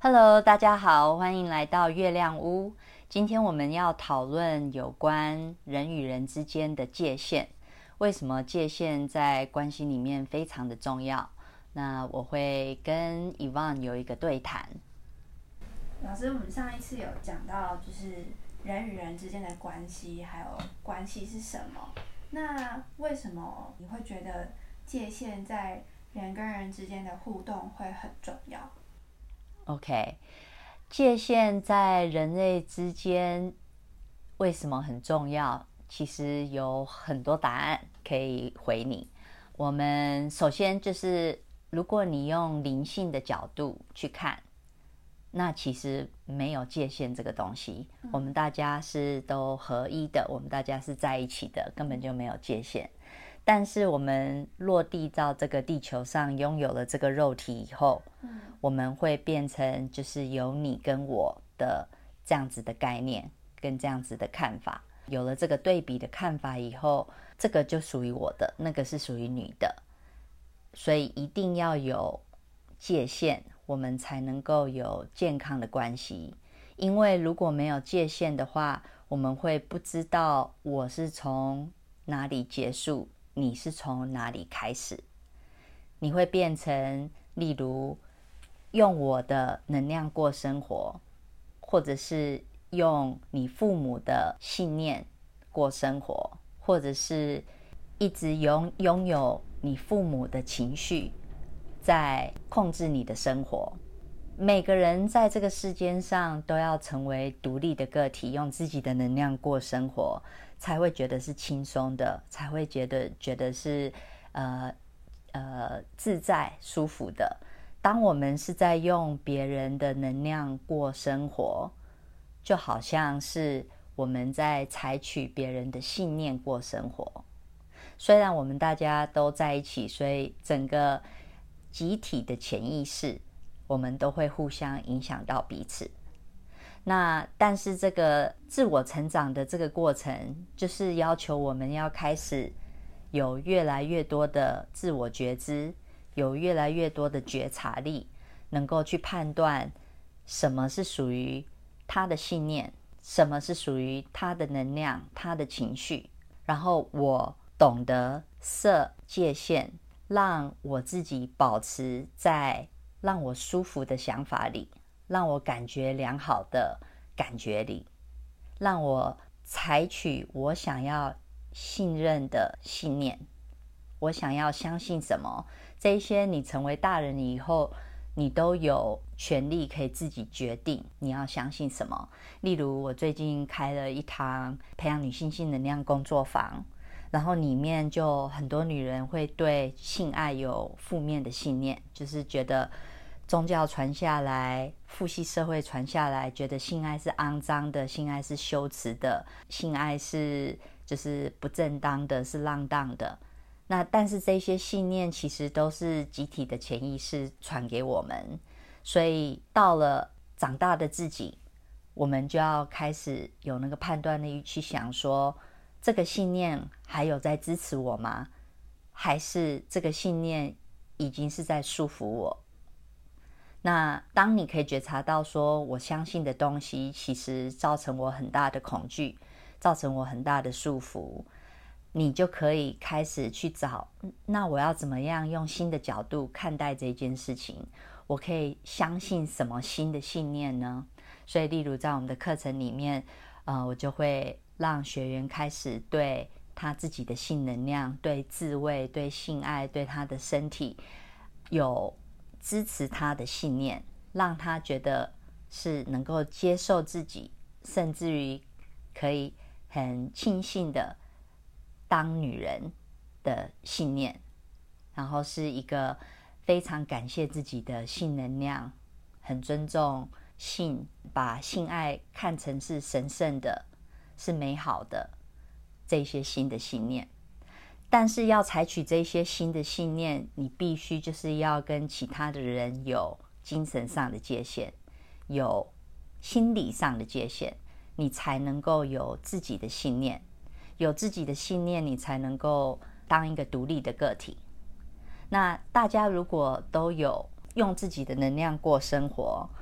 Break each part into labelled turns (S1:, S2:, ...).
S1: Hello， 大家好，欢迎来到月亮屋。今天我们要讨论有关人与人之间的界限，为什么界限在关系里面非常的重要？那我会跟 Yvonne 有一个对谈。
S2: 老师，我们上一次有讲到，就是人与人之间的关系，还有关系是什么？那为什么你会觉得界限在人跟人之间的互动会很重要
S1: ？OK， 界限在人类之间为什么很重要？其实有很多答案可以回你。我们首先就是，如果你用灵性的角度去看，那其实没有界限这个东西。我们大家是都合一的，我们大家是在一起的，根本就没有界限。但是我们落地到这个地球上，拥有了这个肉体以后，我们会变成就是有你跟我的这样子的概念跟这样子的看法。有了这个对比的看法以后，这个就属于我的，那个是属于你的，所以一定要有界限，我们才能够有健康的关系。因为如果没有界限的话，我们会不知道我是从哪里结束，你是从哪里开始。你会变成例如用我的能量过生活，或者是用你父母的信念过生活，或者是一直拥有你父母的情绪在控制你的生活。每个人在这个世间上都要成为独立的个体，用自己的能量过生活，才会觉得是轻松的，才会觉得是自在舒服的。当我们是在用别人的能量过生活，就好像是我们在采取别人的信念过生活。虽然我们大家都在一起，所以整个集体的潜意识我们都会互相影响到彼此。那但是这个自我成长的这个过程，就是要求我们要开始有越来越多的自我觉知，有越来越多的觉察力，能够去判断什么是属于他的信念，什么是属于他的能量，他的情绪。然后我懂得设界限，让我自己保持在让我舒服的想法里，让我感觉良好的感觉里，让我采取我想要信任的信念，我想要相信什么，这一些你成为大人以后，你都有权利可以自己决定你要相信什么。例如我最近开了一堂培养女性性能量工作坊，然后里面就很多女人会对性爱有负面的信念，就是觉得宗教传下来，父系社会传下来，觉得性爱是肮脏的，性爱是羞耻的，性爱是就是不正当的，是浪荡的。那但是这些信念其实都是集体的潜意识传给我们，所以到了长大的自己，我们就要开始有那个判断力去想说，这个信念还有在支持我吗？还是这个信念已经是在束缚我？那当你可以觉察到说，我相信的东西其实造成我很大的恐惧，造成我很大的束缚，你就可以开始去找，那我要怎么样用新的角度看待这件事情？我可以相信什么新的信念呢？所以例如在我们的课程里面，我就会让学员开始对他自己的性能量，对自慰，对性爱，对他的身体有支持他的信念，让他觉得是能够接受自己，甚至于可以很庆幸的当女人的信念，然后是一个非常感谢自己的性能量，很尊重性，把性爱看成是神圣的，是美好的，这些新的信念。但是要采取这些新的信念，你必须就是要跟其他的人有精神上的界限，有心理上的界限，你才能够有自己的信念。有自己的信念，你才能够当一个独立的个体。那大家如果都有用自己的能量过生活，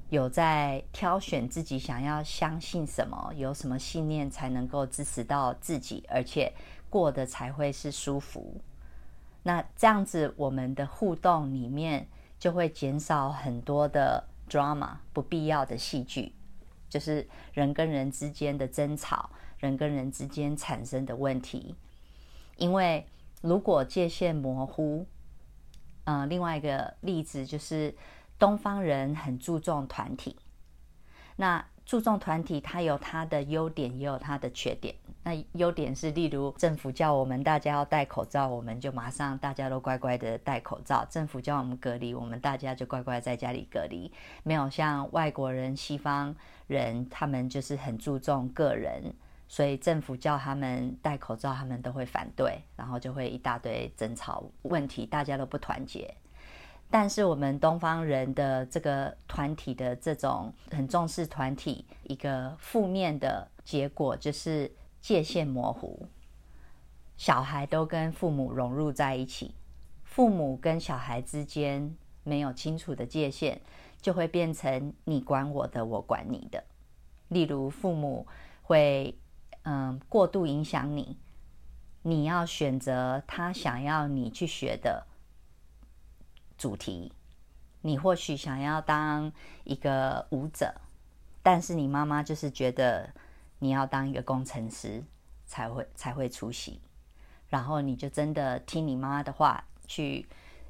S1: 有在挑选自己想要相信什么，有什么信念才能够支持到自己，而且过得才会是舒服。那这样子我们的互动里面就会减少很多的 drama， 不必要的戏剧，就是人跟人之间的争吵，人跟人之间产生的问题。因为如果界限模糊，另外一个例子就是东方人很注重团体，那注重团体它有它的优点也有它的缺点。那优点是例如政府叫我们大家要戴口罩，我们就马上大家都乖乖的戴口罩，政府叫我们隔离，我们大家就乖乖在家里隔离。没有像外国人西方人他们就是很注重个人，所以政府叫他们戴口罩他们都会反对，然后就会一大堆争吵问题，大家都不团结。但是我们东方人的这个团体的这种很重视团体，一个负面的结果就是界限模糊，小孩都跟父母融入在一起，父母跟小孩之间没有清楚的界限，就会变成你管我的，我管你的。例如父母会过度影响你，你要选择他想要你去学的主题，你或许想要当一个舞者，但是你妈妈就是觉得你要当一个工程师才会出席，然后你就真的听你妈妈的话去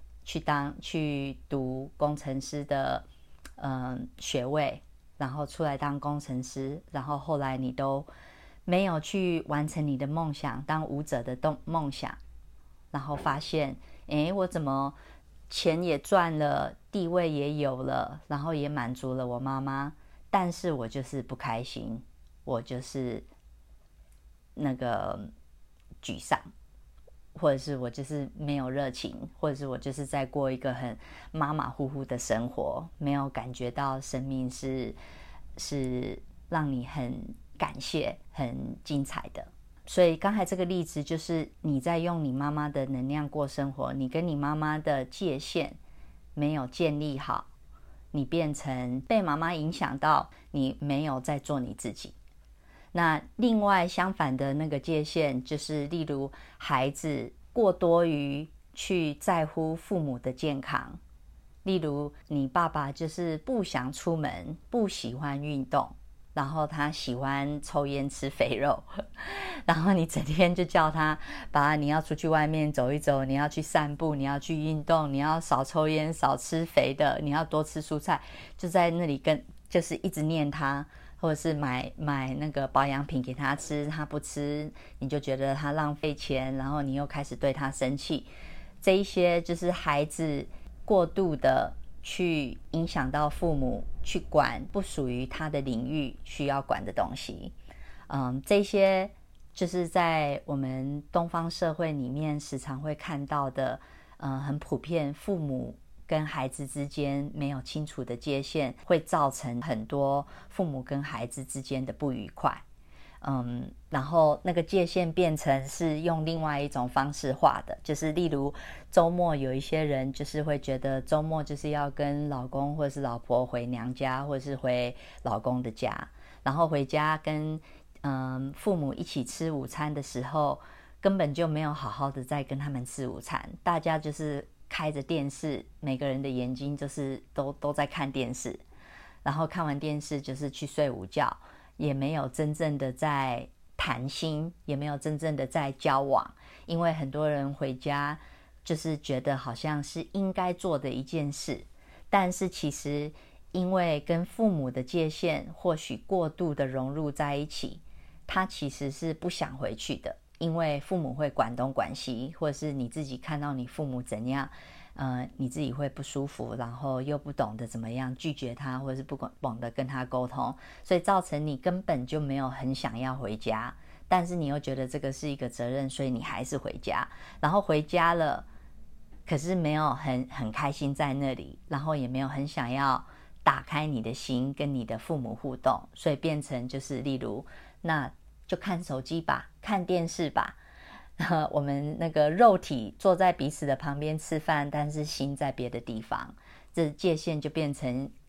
S1: 读工程师的学位，然后出来当工程师，然后后来你都没有去完成你的梦想，当舞者的梦想，然后发现我怎么钱也赚了，地位也有了，然后也满足了我妈妈，但是我就是不开心，我就是那个沮丧，或者是我就是没有热情，或者是我就是在过一个很马马虎虎的生活，没有感觉到生命是让你很感谢很精彩的。所以刚才这个例子就是你在用你妈妈的能量过生活，你跟你妈妈的界限没有建立好，你变成被妈妈影响到，你没有在做你自己。那另外相反的那个界限就是例如孩子过多于去在乎父母的健康，例如你爸爸就是不想出门，不喜欢运动，然后他喜欢抽烟吃肥肉，然后你整天就叫他你要出去外面走一走，你要去散步，你要去运动，你要少抽烟少吃肥的，你要多吃蔬菜，就在那里就是一直念他，或者是买那个保养品给他吃，他不吃你就觉得他浪费钱，然后你又开始对他生气。这一些就是孩子过度的去影响到父母去管不属于他的领域需要管的东西。这些就是在我们东方社会里面时常会看到的，很普遍，父母跟孩子之间没有清楚的界限，会造成很多父母跟孩子之间的不愉快。然后那个界限变成是用另外一种方式画的，就是例如周末有一些人就是会觉得周末就是要跟老公或者是老婆回娘家，或者是回老公的家，然后回家跟父母一起吃午餐的时候，根本就没有好好的在跟他们吃午餐，大家就是开着电视，每个人的眼睛就是都在看电视，然后看完电视就是去睡午觉，也没有真正的在谈心，也没有真正的在交往。因为很多人回家就是觉得好像是应该做的一件事，但是其实因为跟父母的界限或许过度的融入在一起，他其实是不想回去的，因为父母会管东管西，或者是你自己看到你父母怎样，你自己会不舒服，然后又不懂得怎么样拒绝他，或者是不懂得跟他沟通，所以造成你根本就没有很想要回家，但是你又觉得这个是一个责任，所以你还是回家，然后回家了，可是没有很开心在那里，然后也没有很想要打开你的心跟你的父母互动，所以变成就是例如那就看手机吧，看电视吧，我们那个肉体坐在彼此的旁边吃饭，但是心在别的地方，这界限就变成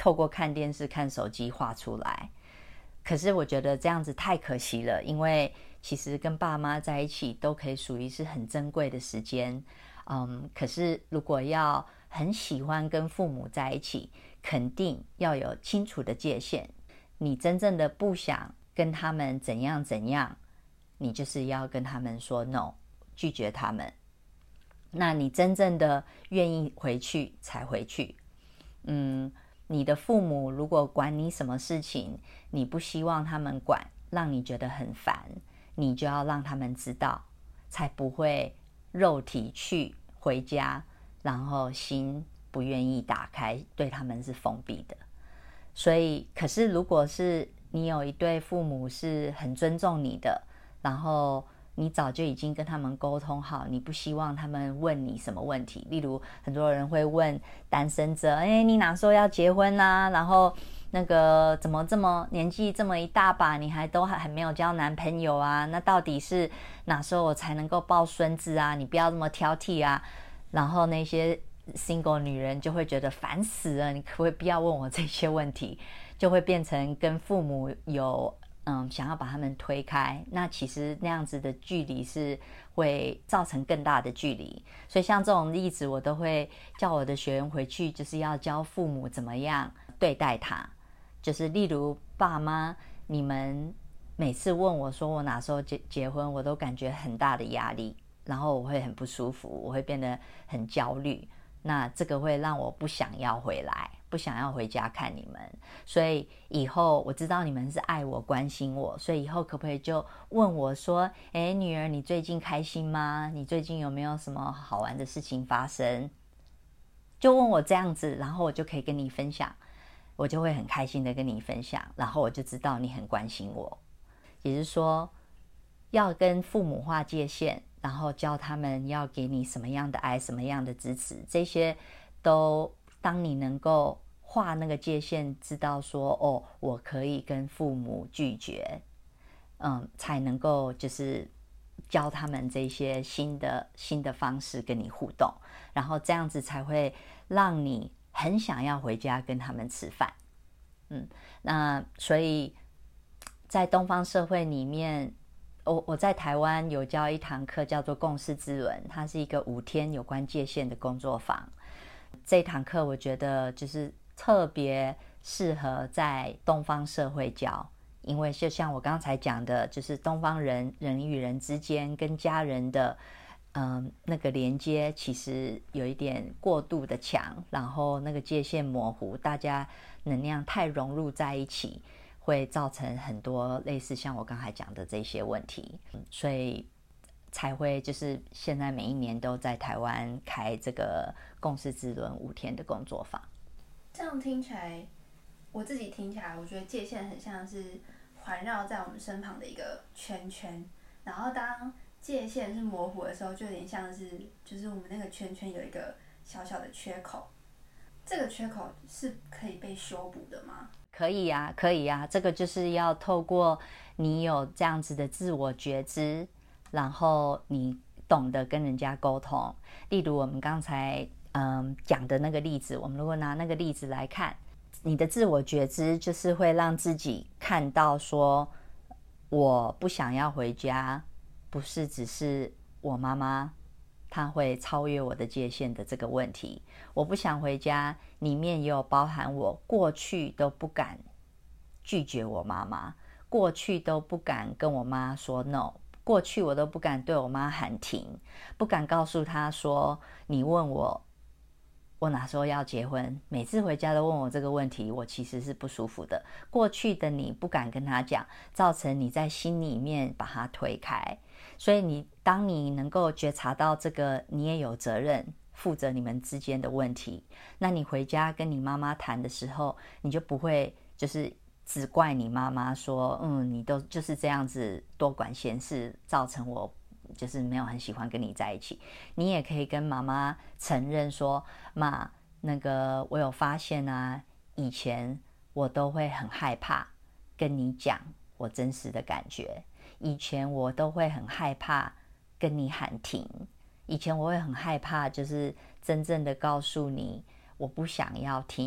S1: 透过看电视看手机画出来。可是我觉得这样子太可惜了，因为其实跟爸妈在一起都可以属于是很珍贵的时间。可是如果要很喜欢跟父母在一起，肯定要有清楚的界限。你真正的不想跟他们怎样怎样，你就是要跟他们说 no， 拒绝他们。那你真正的愿意回去才回去。你的父母如果管你什么事情，你不希望他们管，让你觉得很烦，你就要让他们知道，才不会肉体去回家，然后心不愿意打开，对他们是封闭的。所以，可是如果是你有一对父母是很尊重你的，然后你早就已经跟他们沟通好，你不希望他们问你什么问题。例如很多人会问单身者，你哪时候要结婚啊？然后那个怎么这么年纪这么一大把，你还没有交男朋友啊？那到底是哪时候我才能够抱孙子啊？你不要这么挑剔啊。然后那些 single 女人就会觉得烦死了，你可不可以不要问我这些问题？就会变成跟父母有想要把他们推开，那其实那样子的距离是会造成更大的距离。所以像这种例子，我都会叫我的学员回去，就是要教父母怎么样对待他。就是例如爸妈，你们每次问我说我哪时候结婚，我都感觉很大的压力，然后我会很不舒服，我会变得很焦虑。那这个会让我不想要回来，不想要回家看你们。所以以后我知道你们是爱我关心我，所以以后可不可以就问我说，女儿你最近开心吗？你最近有没有什么好玩的事情发生？就问我这样子，然后我就可以跟你分享，我就会很开心的跟你分享，然后我就知道你很关心我。也就是说要跟父母划界限，然后教他们要给你什么样的爱，什么样的支持，这些都当你能够划那个界限，知道说我可以跟父母拒绝，才能够就是教他们这些新的方式跟你互动，然后这样子才会让你很想要回家跟他们吃饭。那所以在东方社会里面，我在台湾有教一堂课叫做共识之轮，它是一个5天有关界限的工作坊。这堂课我觉得就是特别适合在东方社会教，因为就像我刚才讲的，就是东方人与人之间跟家人的那个连接其实有一点过度的强，然后那个界限模糊，大家能量太融入在一起，会造成很多类似像我刚才讲的这些问题，所以才会就是现在每一年都在台湾开这个共识之轮5天的工作坊。
S2: 这样听起来，我自己听起来，我觉得界限很像是环绕在我们身旁的一个圈圈，然后当界限是模糊的时候，就有点像是就是我们那个圈圈有一个小小的缺口，这个缺口是可以被修补的吗？
S1: 可以啊，可以啊，这个就是要透过你有这样子的自我觉知，然后你懂得跟人家沟通。例如我们刚才讲的那个例子，我们如果拿那个例子来看，你的自我觉知就是会让自己看到说，我不想要回家，不是只是我妈妈她会超越我的界限的这个问题。我不想回家里面也有包含我过去都不敢拒绝我妈妈，过去都不敢跟我妈说 no， 过去我都不敢对我妈喊停，不敢告诉她说你问我哪时候要结婚，每次回家都问我这个问题，我其实是不舒服的。过去的你不敢跟他讲，造成你在心里面把他推开。所以当你能够觉察到这个，你也有责任负责你们之间的问题，那你回家跟你妈妈谈的时候，你就不会就是只怪你妈妈说你都就是这样子多管闲事，造成我就是没有很喜欢跟你在一起。你也可以跟妈妈承认说，妈，那个我有发现啊，以前我都会很害怕跟你讲我真实的感觉，以前我都会很害怕跟你喊停，以前我会很害怕就是真正的告诉你我不想要听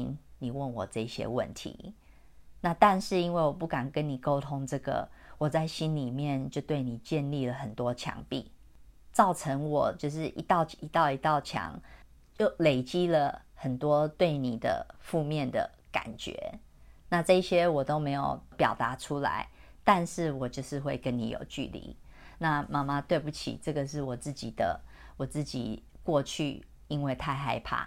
S1: 你问我这些问题。那但是因为我不敢跟你沟通这个，我在心里面就对你建立了很多墙壁，造成我就是一道墙，就累积了很多对你的负面的感觉。那这些我都没有表达出来，但是我就是会跟你有距离。那妈妈对不起，这个是我自己过去因为太害怕。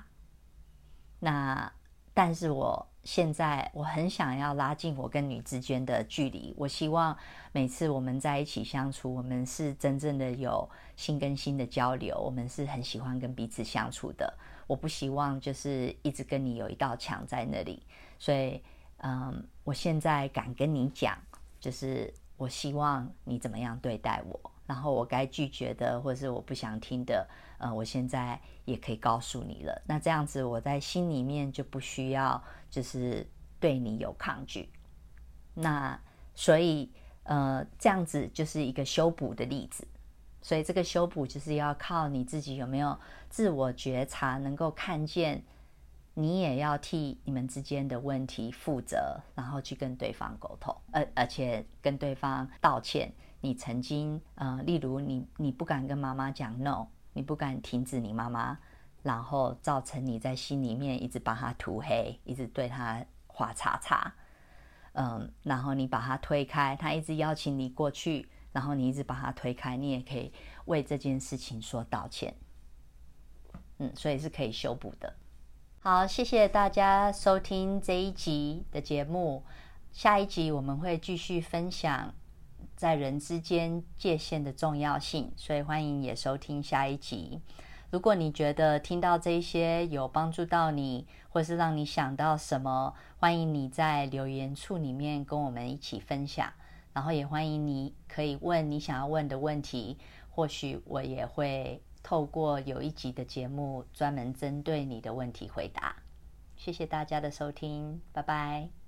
S1: 但是我现在我很想要拉近我跟你之间的距离，我希望每次我们在一起相处，我们是真正的有心跟心的交流，我们是很喜欢跟彼此相处的。我不希望就是一直跟你有一道墙在那里，所以我现在敢跟你讲，就是我希望你怎么样对待我，然后我该拒绝的或是我不想听的，我现在也可以告诉你了。那这样子我在心里面就不需要就是对你有抗拒。那所以这样子就是一个修补的例子。所以这个修补就是要靠你自己有没有自我觉察，能够看见你也要替你们之间的问题负责，然后去跟对方沟通，而且跟对方道歉。你曾经例如你不敢跟妈妈讲 no， 你不敢停止你妈妈，然后造成你在心里面一直把她涂黑，一直对她画叉叉，然后你把她推开，她一直邀请你过去，然后你一直把她推开，你也可以为这件事情说道歉。所以是可以修补的。好，谢谢大家收听这一集的节目。下一集我们会继续分享在人之间界限的重要性，所以欢迎也收听下一集。如果你觉得听到这些有帮助到你，或是让你想到什么，欢迎你在留言处里面跟我们一起分享，然后也欢迎你可以问你想要问的问题，或许我也会透过有一集的节目专门针对你的问题回答。谢谢大家的收听，拜拜。